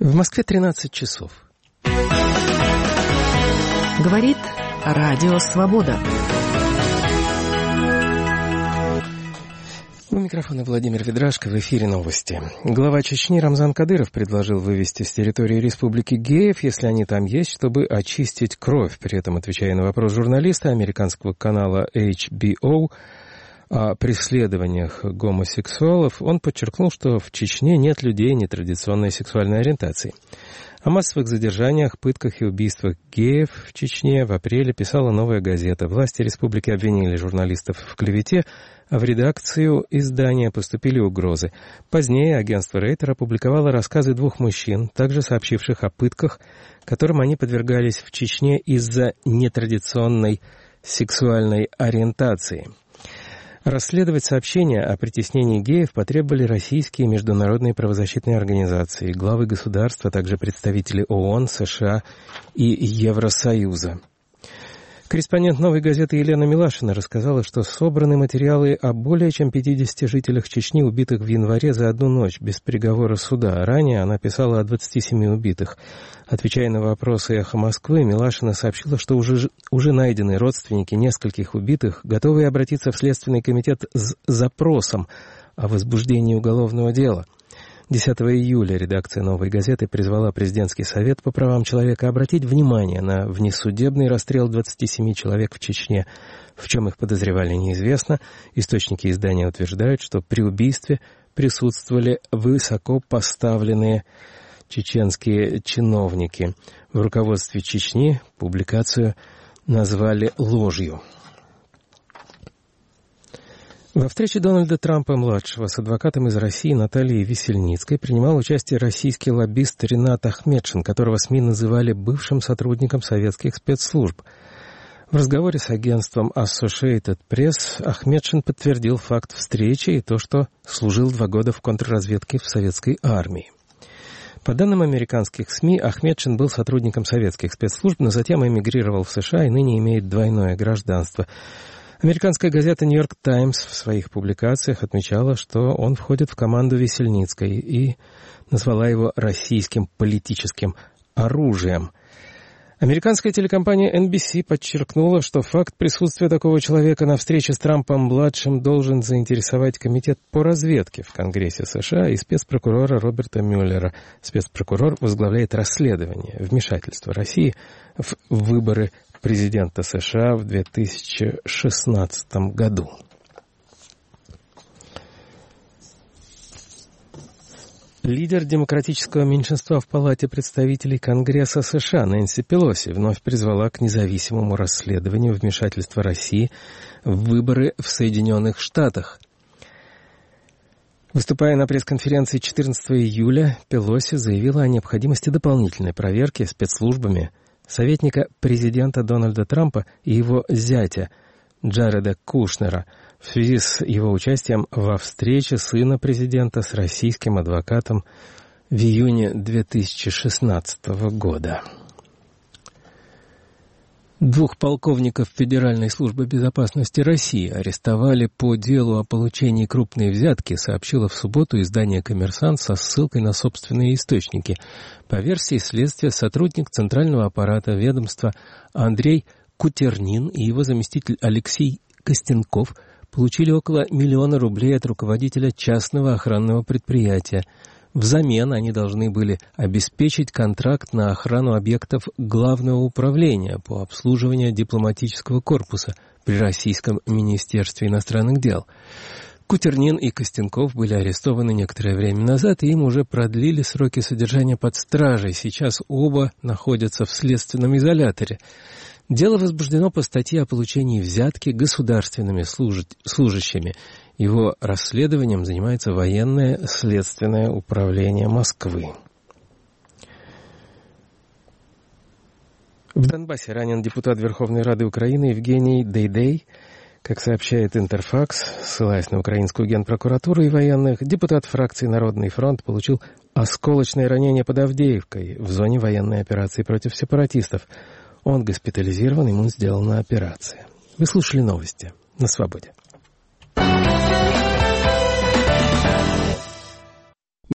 В Москве 13 часов. Говорит Радио Свобода. У микрофона Владимир Ведрашко, в эфире новости. Глава Чечни Рамзан Кадыров предложил вывести с территории республики геев, если они там есть, чтобы очистить кровь. При этом, отвечая на вопрос журналиста американского канала HBO о преследованиях гомосексуалов, он подчеркнул, что в Чечне нет людей нетрадиционной сексуальной ориентации. О массовых задержаниях, пытках и убийствах геев в Чечне в апреле писала «Новая газета». Власти республики обвинили журналистов в клевете, а в редакцию издания поступили угрозы. Позднее агентство Рейтер опубликовало рассказы двух мужчин, также сообщивших о пытках, которым они подвергались в Чечне из-за нетрадиционной сексуальной ориентации. Расследовать сообщения о притеснении геев потребовали российские международные правозащитные организации, главы государств, а также представители ООН, США и Евросоюза. Корреспондент «Новой газеты» Елена Милашина рассказала, что собраны материалы о более чем 50 жителях Чечни, убитых в январе за одну ночь, без приговора суда. Ранее она писала о 27 убитых. Отвечая на вопросы «Эхо Москвы», Милашина сообщила, что уже найдены родственники нескольких убитых, готовые обратиться в Следственный комитет с запросом о возбуждении уголовного дела. 10 июля редакция «Новой газеты» призвала Президентский совет по правам человека обратить внимание на внесудебный расстрел 27 человек в Чечне. В чем их подозревали, неизвестно. Источники издания утверждают, что при убийстве присутствовали высокопоставленные чеченские чиновники. В руководстве Чечни публикацию назвали ложью. Во встрече Дональда Трампа-младшего с адвокатом из России Натальей Весельницкой принимал участие российский лоббист Ринат Ахметшин, которого СМИ называли бывшим сотрудником советских спецслужб. В разговоре с агентством Associated Press Ахметшин подтвердил факт встречи и то, что служил 2 года в контрразведке в советской армии. По данным американских СМИ, Ахметшин был сотрудником советских спецслужб, но затем эмигрировал в США и ныне имеет двойное гражданство. Американская газета «Нью-Йорк Таймс» в своих публикациях отмечала, что он входит в команду Весельницкой и назвала его российским политическим оружием. Американская телекомпания NBC подчеркнула, что факт присутствия такого человека на встрече с Трампом-младшим должен заинтересовать Комитет по разведке в Конгрессе США и спецпрокурора Роберта Мюллера. Спецпрокурор возглавляет расследование вмешательства России в выборы президента США в 2016 году. Лидер демократического меньшинства в Палате представителей Конгресса США Нэнси Пелоси вновь призвала к независимому расследованию вмешательства России в выборы в Соединенных Штатах. Выступая на пресс-конференции 14 июля, Пелоси заявила о необходимости дополнительной проверки спецслужбами советника президента Дональда Трампа и его зятя Джареда Кушнера в связи с его участием во встрече сына президента с российским адвокатом в июне 2016 года. 2 полковников Федеральной службы безопасности России арестовали по делу о получении крупной взятки, сообщило в субботу издание «Коммерсант» со ссылкой на собственные источники. По версии следствия, сотрудник Центрального аппарата ведомства Андрей Кутернин и его заместитель Алексей Костенков получили около 1 миллиона рублей от руководителя частного охранного предприятия. Взамен они должны были обеспечить контракт на охрану объектов Главного управления по обслуживанию дипломатического корпуса при Российском министерстве иностранных дел. Кутернин и Костенков были арестованы некоторое время назад, и им уже продлили сроки содержания под стражей. Сейчас оба находятся в следственном изоляторе. Дело возбуждено по статье о получении взятки государственными служащими. Его расследованием занимается военное следственное управление Москвы. В Донбассе ранен депутат Верховной Рады Украины Евгений Дейдей. Как сообщает Интерфакс, ссылаясь на украинскую генпрокуратуру и военных, депутат фракции «Народный фронт» получил осколочное ранение под Авдеевкой в зоне военной операции против сепаратистов. Он госпитализирован, ему сделана операция. Вы слушали новости на Свободе.